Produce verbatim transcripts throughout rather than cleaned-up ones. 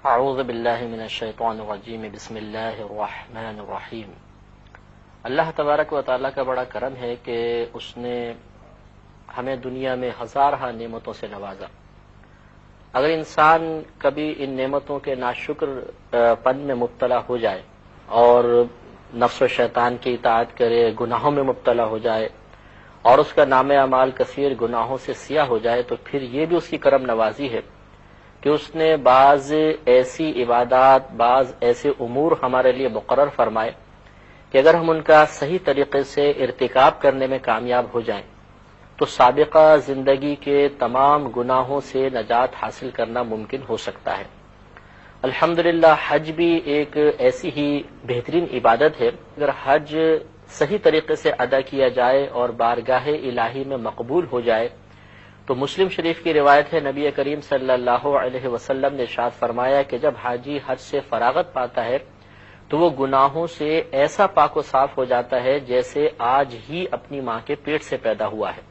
اعوذ باللہ من الشیطان الرجیم بسم اللہ الرحمن الرحیم۔ اللہ تبارک و تعالیٰ کا بڑا کرم ہے کہ اس نے ہمیں دنیا میں ہزارہ نعمتوں سے نوازا۔ اگر انسان کبھی ان نعمتوں کے ناشکر پن میں مبتلا ہو جائے اور نفس و شیطان کی اطاعت کرے، گناہوں میں مبتلا ہو جائے اور اس کا نام اعمال کثیر گناہوں سے سیاہ ہو جائے، تو پھر یہ بھی اس کی کرم نوازی ہے کہ اس نے بعض ایسی عبادات، بعض ایسے امور ہمارے لیے مقرر فرمائے کہ اگر ہم ان کا صحیح طریقے سے ارتکاب کرنے میں کامیاب ہو جائیں تو سابقہ زندگی کے تمام گناہوں سے نجات حاصل کرنا ممکن ہو سکتا ہے۔ الحمدللہ حج بھی ایک ایسی ہی بہترین عبادت ہے۔ اگر حج صحیح طریقے سے ادا کیا جائے اور بارگاہ الہی میں مقبول ہو جائے تو مسلم شریف کی روایت ہے، نبی کریم صلی اللہ علیہ وسلم نے ارشاد فرمایا کہ جب حاجی حج سے فراغت پاتا ہے تو وہ گناہوں سے ایسا پاک و صاف ہو جاتا ہے جیسے آج ہی اپنی ماں کے پیٹ سے پیدا ہوا ہے،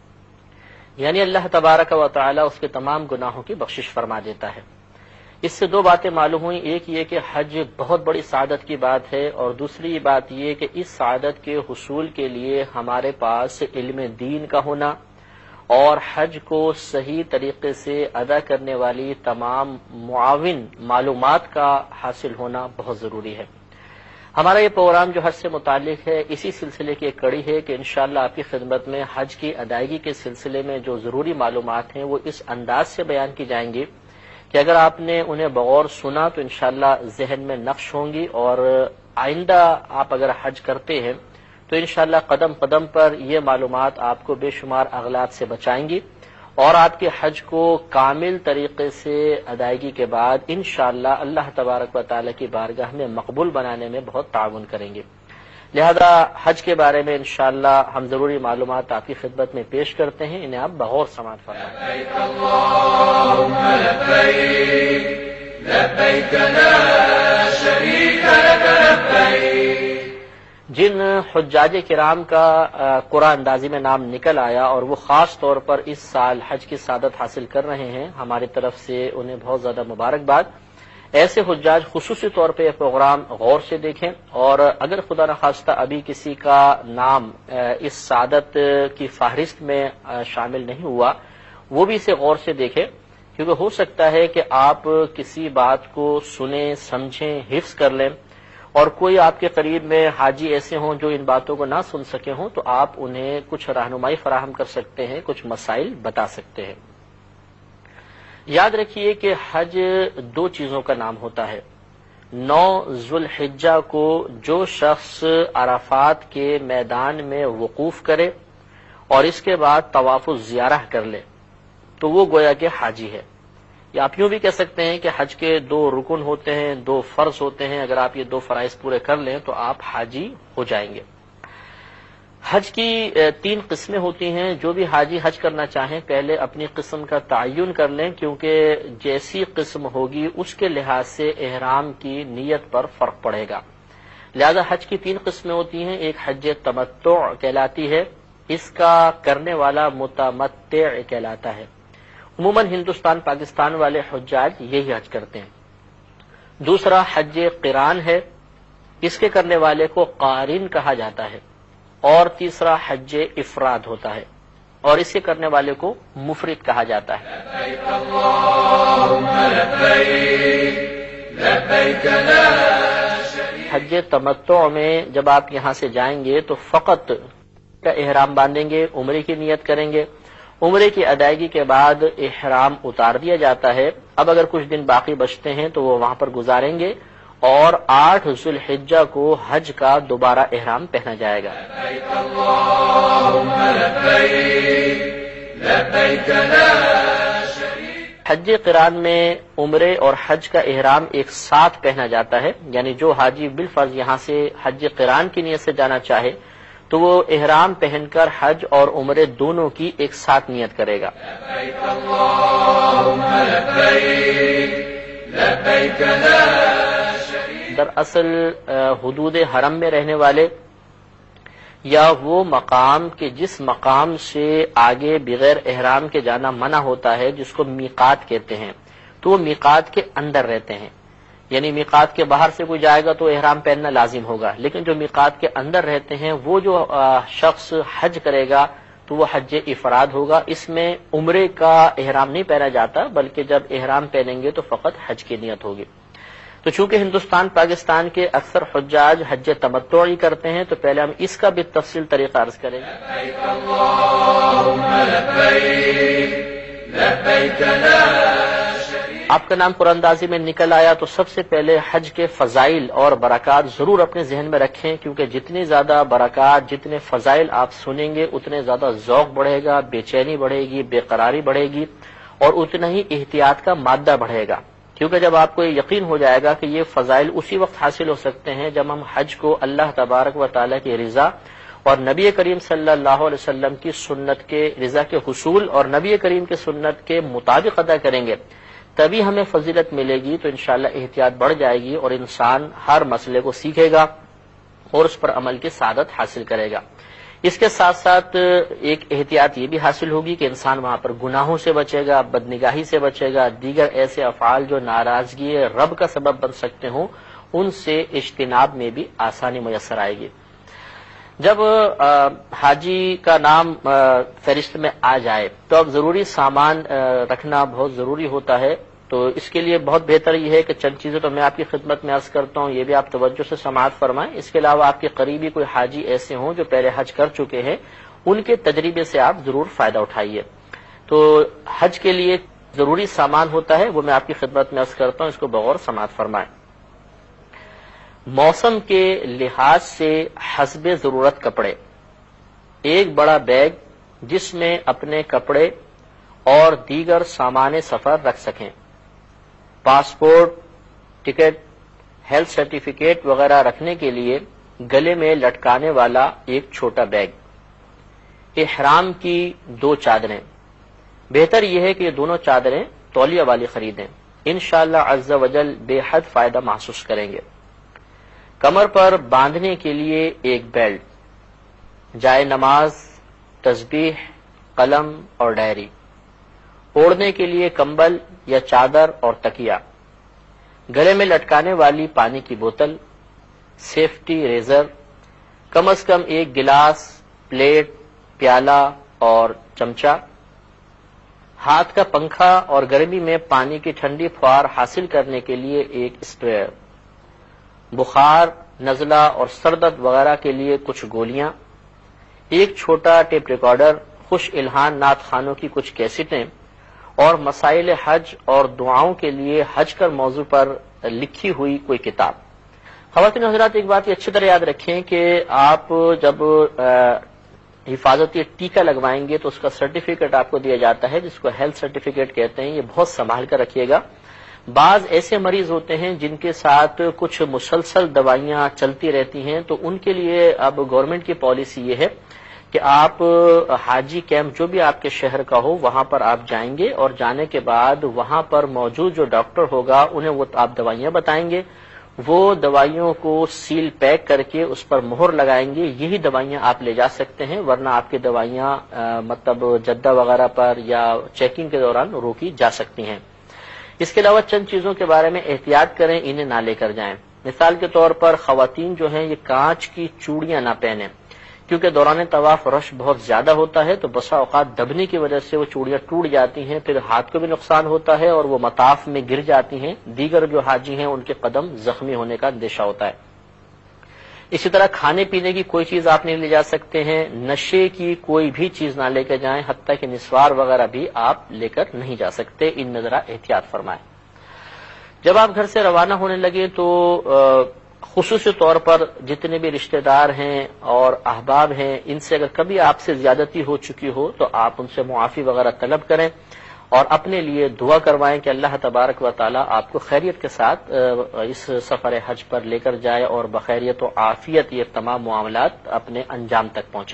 یعنی اللہ تبارک و تعالی اس کے تمام گناہوں کی بخشش فرما دیتا ہے۔ اس سے دو باتیں معلوم ہوئیں، ایک یہ کہ حج بہت بڑی سعادت کی بات ہے، اور دوسری بات یہ کہ اس سعادت کے حصول کے لیے ہمارے پاس علم دین کا ہونا اور حج کو صحیح طریقے سے ادا کرنے والی تمام معاون معلومات کا حاصل ہونا بہت ضروری ہے۔ ہمارا یہ پروگرام جو حج سے متعلق ہے اسی سلسلے کی ایک کڑی ہے کہ انشاءاللہ آپ کی خدمت میں حج کی ادائیگی کے سلسلے میں جو ضروری معلومات ہیں وہ اس انداز سے بیان کی جائیں گی کہ اگر آپ نے انہیں بغور سنا تو انشاءاللہ ذہن میں نقش ہوں گی، اور آئندہ آپ اگر حج کرتے ہیں تو انشاءاللہ قدم قدم پر یہ معلومات آپ کو بے شمار اغلاط سے بچائیں گی اور آپ کے حج کو کامل طریقے سے ادائیگی کے بعد انشاءاللہ اللہ تبارک و تعالی کی بارگاہ میں مقبول بنانے میں بہت تعاون کریں گے۔ لہذا حج کے بارے میں انشاءاللہ ہم ضروری معلومات آپ کی خدمت میں پیش کرتے ہیں، انہیں آپ بغور سماعت فرمائیں۔ لبیک اللہم لبیک لبیک لا شریک لک لبیک۔ جن حجاج کرام کا قرآن اندازی میں نام نکل آیا اور وہ خاص طور پر اس سال حج کی سعادت حاصل کر رہے ہیں، ہماری طرف سے انہیں بہت زیادہ مبارکباد۔ ایسے حجاج خصوصی طور پہ یہ پروگرام غور سے دیکھیں، اور اگر خدا نخواستہ ابھی کسی کا نام اس سعادت کی فہرست میں شامل نہیں ہوا وہ بھی اسے غور سے دیکھیں، کیونکہ ہو سکتا ہے کہ آپ کسی بات کو سنیں، سمجھیں، حفظ کر لیں، اور کوئی آپ کے قریب میں حاجی ایسے ہوں جو ان باتوں کو نہ سن سکے ہوں تو آپ انہیں کچھ رہنمائی فراہم کر سکتے ہیں، کچھ مسائل بتا سکتے ہیں۔ یاد رکھیے کہ حج دو چیزوں کا نام ہوتا ہے۔ نو ذوالحجہ کو جو شخص عرفات کے میدان میں وقوف کرے اور اس کے بعد طواف الزیارہ کر لے تو وہ گویا کہ حاجی ہے، یا آپ یوں بھی کہہ سکتے ہیں کہ حج کے دو رکن ہوتے ہیں، دو فرض ہوتے ہیں، اگر آپ یہ دو فرائض پورے کر لیں تو آپ حاجی ہو جائیں گے۔ حج کی تین قسمیں ہوتی ہیں، جو بھی حاجی حج کرنا چاہیں پہلے اپنی قسم کا تعین کر لیں، کیونکہ جیسی قسم ہوگی اس کے لحاظ سے احرام کی نیت پر فرق پڑے گا۔ لہذا حج کی تین قسمیں ہوتی ہیں، ایک حج تمتع کہلاتی ہے، اس کا کرنے والا متمتع کہلاتا ہے۔ عموماً ہندوستان پاکستان والے حجاج یہی حج کرتے ہیں۔ دوسرا حج قران ہے، اس کے کرنے والے کو قارن کہا جاتا ہے، اور تیسرا حج افراد ہوتا ہے، اور اس کے کرنے والے کو مفرد کہا جاتا ہے۔ لبیک اللہم لبیک لبیک لا شریک۔ حج تمتع میں جب آپ یہاں سے جائیں گے تو فقط کا احرام باندھیں گے، عمرے کی نیت کریں گے، عمرے کی ادائیگی کے بعد احرام اتار دیا جاتا ہے۔ اب اگر کچھ دن باقی بچتے ہیں تو وہ وہاں پر گزاریں گے، اور آٹھ ذوالحجہ کو حج کا دوبارہ احرام پہنا جائے گا۔ لبیک اللہم لبیک لبیک لا شریک۔ حج قران میں عمرے اور حج کا احرام ایک ساتھ پہنا جاتا ہے، یعنی جو حاجی بالفرض یہاں سے حج قران کی نیت سے جانا چاہے تو وہ احرام پہن کر حج اور عمرے دونوں کی ایک ساتھ نیت کرے گا۔ لبیک اللہم لبیک لبیک لا شریک۔ دراصل حدود حرم میں رہنے والے یا وہ مقام کے جس مقام سے آگے بغیر احرام کے جانا منع ہوتا ہے، جس کو میقات کہتے ہیں، تو وہ میقات کے اندر رہتے ہیں، یعنی میقات کے باہر سے کوئی جائے گا تو احرام پہننا لازم ہوگا، لیکن جو میقات کے اندر رہتے ہیں وہ جو شخص حج کرے گا تو وہ حج افراد ہوگا، اس میں عمرے کا احرام نہیں پہنا جاتا، بلکہ جب احرام پہنیں گے تو فقط حج کی نیت ہوگی۔ تو چونکہ ہندوستان پاکستان کے اکثر حجاج حج تمتع ہی کرتے ہیں، تو پہلے ہم اس کا بھی تفصیل طریقہ عرض کریں گے۔ لبیک اللہم لبیک لبیک لا شریک۔ آپ کا نام قرآن اندازی میں نکل آیا تو سب سے پہلے حج کے فضائل اور برکات ضرور اپنے ذہن میں رکھیں، کیونکہ جتنی زیادہ برکات، جتنے فضائل آپ سنیں گے اتنے زیادہ ذوق بڑھے گا، بے چینی بڑھے گی، بے قراری بڑھے گی، اور اتنا ہی احتیاط کا مادہ بڑھے گا، کیونکہ جب آپ کو یقین ہو جائے گا کہ یہ فضائل اسی وقت حاصل ہو سکتے ہیں جب ہم حج کو اللہ تبارک و تعالیٰ کی رضا اور نبی کریم صلی اللہ علیہ وسلم کی سنت کے رضا کے حصول اور نبی کریم کے سنت کے مطابق ادا کریں گے، تبھی ہمیں فضیلت ملے گی۔ تو انشاءاللہ احتیاط بڑھ جائے گی اور انسان ہر مسئلے کو سیکھے گا اور اس پر عمل کی سعادت حاصل کرے گا۔ اس کے ساتھ ساتھ ایک احتیاط یہ بھی حاصل ہوگی کہ انسان وہاں پر گناہوں سے بچے گا، بدنگاہی سے بچے گا، دیگر ایسے افعال جو ناراضگی رب کا سبب بن سکتے ہوں ان سے اجتناب میں بھی آسانی میسر آئے گی۔ جب حاجی کا نام فہرست میں آ جائے تو اب ضروری سامان رکھنا بہت ضروری ہوتا ہے، تو اس کے لیے بہت بہتر یہ ہے کہ چند چیزیں تو میں آپ کی خدمت میں عرض کرتا ہوں، یہ بھی آپ توجہ سے سماعت فرمائیں۔ اس کے علاوہ آپ کے قریبی کوئی حاجی ایسے ہوں جو پہلے حج کر چکے ہیں، ان کے تجربے سے آپ ضرور فائدہ اٹھائیے۔ تو حج کے لیے ضروری سامان ہوتا ہے وہ میں آپ کی خدمت میں عرض کرتا ہوں، اس کو بغور سماعت فرمائیں۔ موسم کے لحاظ سے حسب ضرورت کپڑے، ایک بڑا بیگ جس میں اپنے کپڑے اور دیگر سامان سفر رکھ سکیں، پاسپورٹ، ٹکٹ، ہیلتھ سرٹیفکیٹ وغیرہ رکھنے کے لیے گلے میں لٹکانے والا ایک چھوٹا بیگ، احرام کی دو چادریں، بہتر یہ ہے کہ یہ دونوں چادریں تولیہ والی خریدیں، انشاءاللہ عز وجل بے حد فائدہ محسوس کریں گے۔ کمر پر باندھنے کے لیے ایک بیلٹ، جائے نماز، تسبیح، قلم اور ڈائری، اوڑھنے کے لیے کمبل یا چادر اور تکیہ، گلے میں لٹکانے والی پانی کی بوتل، سیفٹی ریزر، کم از کم ایک گلاس، پلیٹ، پیالہ اور چمچہ، ہاتھ کا پنکھا اور گرمی میں پانی کی ٹھنڈی فوار حاصل کرنے کے لیے ایک اسپرے، بخار، نزلہ اور سر درد وغیرہ کے لیے کچھ گولیاں، ایک چھوٹا ٹیپ ریکارڈر، خوش الہان نعت خوانوں کی کچھ کیسٹیں اور مسائل حج اور دعاؤں کے لیے حج کر موضوع پر لکھی ہوئی کوئی کتاب۔ خواتین حضرات، ایک بات یہ اچھی طرح یاد رکھیں کہ آپ جب حفاظتی ٹیکہ لگوائیں گے تو اس کا سرٹیفکیٹ آپ کو دیا جاتا ہے جس کو ہیلتھ سرٹیفکیٹ کہتے ہیں، یہ بہت سنبھال کر رکھیے گا۔ بعض ایسے مریض ہوتے ہیں جن کے ساتھ کچھ مسلسل دوائیاں چلتی رہتی ہیں، تو ان کے لیے اب گورنمنٹ کی پالیسی یہ ہے کہ آپ حاجی کیمپ جو بھی آپ کے شہر کا ہو وہاں پر آپ جائیں گے، اور جانے کے بعد وہاں پر موجود جو ڈاکٹر ہوگا انہیں وہ آپ دوائیاں بتائیں گے، وہ دوائیوں کو سیل پیک کر کے اس پر مہر لگائیں گے، یہی دوائیاں آپ لے جا سکتے ہیں، ورنہ آپ کی دوائیاں مطلب جدہ وغیرہ پر یا چیکنگ کے دوران روکی جا سکتی ہیں۔ اس کے علاوہ چند چیزوں کے بارے میں احتیاط کریں، انہیں نہ لے کر جائیں۔ مثال کے طور پر خواتین جو ہیں یہ کانچ کی چوڑیاں نہ پہنیں، کیونکہ دوران طواف رش بہت زیادہ ہوتا ہے، تو بسا اوقات دبنے کی وجہ سے وہ چوڑیاں ٹوٹ جاتی ہیں، پھر ہاتھ کو بھی نقصان ہوتا ہے اور وہ مطاف میں گر جاتی ہیں، دیگر جو حاجی ہیں ان کے قدم زخمی ہونے کا اندیشہ ہوتا ہے۔ اسی طرح کھانے پینے کی کوئی چیز آپ نہیں لے جا سکتے ہیں، نشے کی کوئی بھی چیز نہ لے کے جائیں، حتیٰ کہ نسوار وغیرہ بھی آپ لے کر نہیں جا سکتے، ان میں ذرا احتیاط فرمائیں۔ جب آپ گھر سے روانہ ہونے لگے تو خصوصی طور پر جتنے بھی رشتہ دار ہیں اور احباب ہیں ان سے اگر کبھی آپ سے زیادتی ہو چکی ہو تو آپ ان سے معافی وغیرہ طلب کریں اور اپنے لیے دعا کروائیں کہ اللہ تبارک و تعالی آپ کو خیریت کے ساتھ اس سفر حج پر لے کر جائے اور بخیریت و عافیت یہ تمام معاملات اپنے انجام تک پہنچیں۔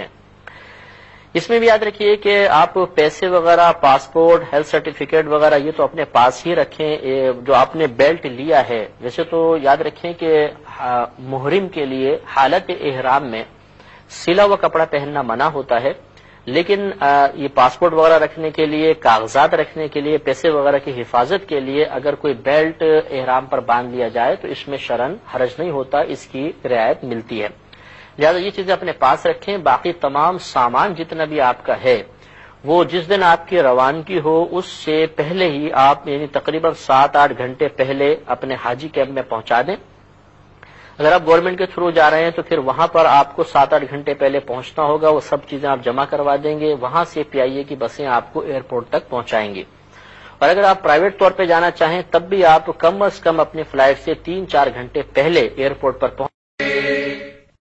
اس میں بھی یاد رکھیے کہ آپ پیسے وغیرہ، پاسپورٹ، ہیلتھ سرٹیفکیٹ وغیرہ یہ تو اپنے پاس ہی رکھیں۔ جو آپ نے بیلٹ لیا ہے، ویسے تو یاد رکھیں کہ محرم کے لیے حالت احرام میں سلا ہوا کپڑا پہننا منع ہوتا ہے، لیکن یہ پاسپورٹ وغیرہ رکھنے کے لیے، کاغذات رکھنے کے لیے، پیسے وغیرہ کی حفاظت کے لیے اگر کوئی بیلٹ احرام پر باندھ لیا جائے تو اس میں شرعاً حرج نہیں ہوتا، اس کی رعایت ملتی ہے۔ لہٰذا یہ چیزیں اپنے پاس رکھیں۔ باقی تمام سامان جتنا بھی آپ کا ہے وہ جس دن آپ کی روانگی ہو اس سے پہلے ہی آپ یعنی تقریباً سات آٹھ گھنٹے پہلے اپنے حاجی کیمپ میں پہنچا دیں۔ اگر آپ گورنمنٹ کے تھرو جا رہے ہیں تو پھر وہاں پر آپ کو سات آٹھ گھنٹے پہلے پہنچنا ہوگا، وہ سب چیزیں آپ جمع کروا دیں گے، وہاں سے پی آئی اے کی بسیں آپ کو ایئرپورٹ تک پہنچائیں گی۔ اور اگر آپ پرائیویٹ طور پہ جانا چاہیں تب بھی آپ کم از کم اپنی فلائٹ سے تین چار گھنٹے پہلے ایئرپورٹ پر پہنچ